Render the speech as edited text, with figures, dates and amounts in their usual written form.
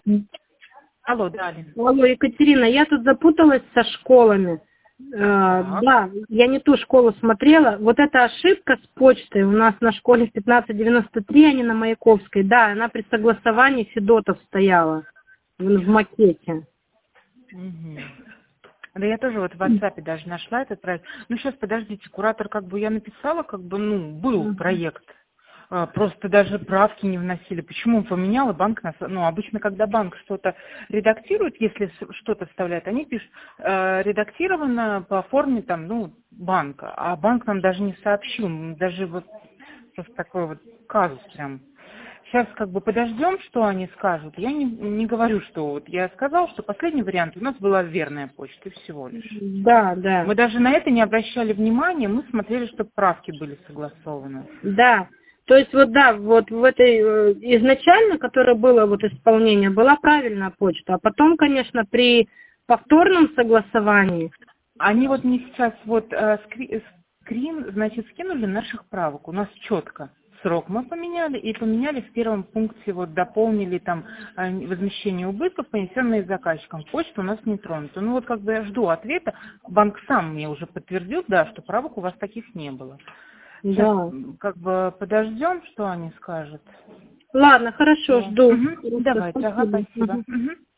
Алло, да, Алина. Алло, Екатерина, я тут запуталась со школами. Да, я не ту школу смотрела. Вот эта ошибка с почтой у нас на школе в 1593, а не на Маяковской. Да, она при согласовании Федотов стояла в макете. Угу. Да я тоже вот в WhatsApp даже нашла этот проект. Ну, сейчас, подождите, куратор, как бы я написала, как бы, ну, был проект. Просто даже правки не вносили. Почему он поменял, и банк, ну, обычно, когда банк что-то редактирует, если что-то вставляет, они пишут, редактировано по форме, там, ну, банка. А банк нам даже не сообщил. Даже вот просто такой вот казус прям. Сейчас как бы подождем, что они скажут. Я не говорю, что вот я сказала, что последний вариант у нас была верная почта, и всего лишь. Да, да. Мы даже на это не обращали внимания, мы смотрели, чтобы правки были согласованы. Да. То есть вот да, вот в этой изначально, которое было вот исполнение, была правильная почта, а потом, конечно, при повторном согласовании. Они вот мне сейчас вот скрин, значит, скинули наших правок. У нас четко срок мы поменяли и поменяли в первом пункте, вот дополнили там возмещение убытков, понесенные заказчиком. Почта у нас не тронута. Ну вот как бы я жду ответа. Банк сам мне уже подтвердил, да, что правок у вас таких не было. Сейчас Да. как бы подождем, что они скажут. Ладно, хорошо, жду. Давайте, ага, спасибо.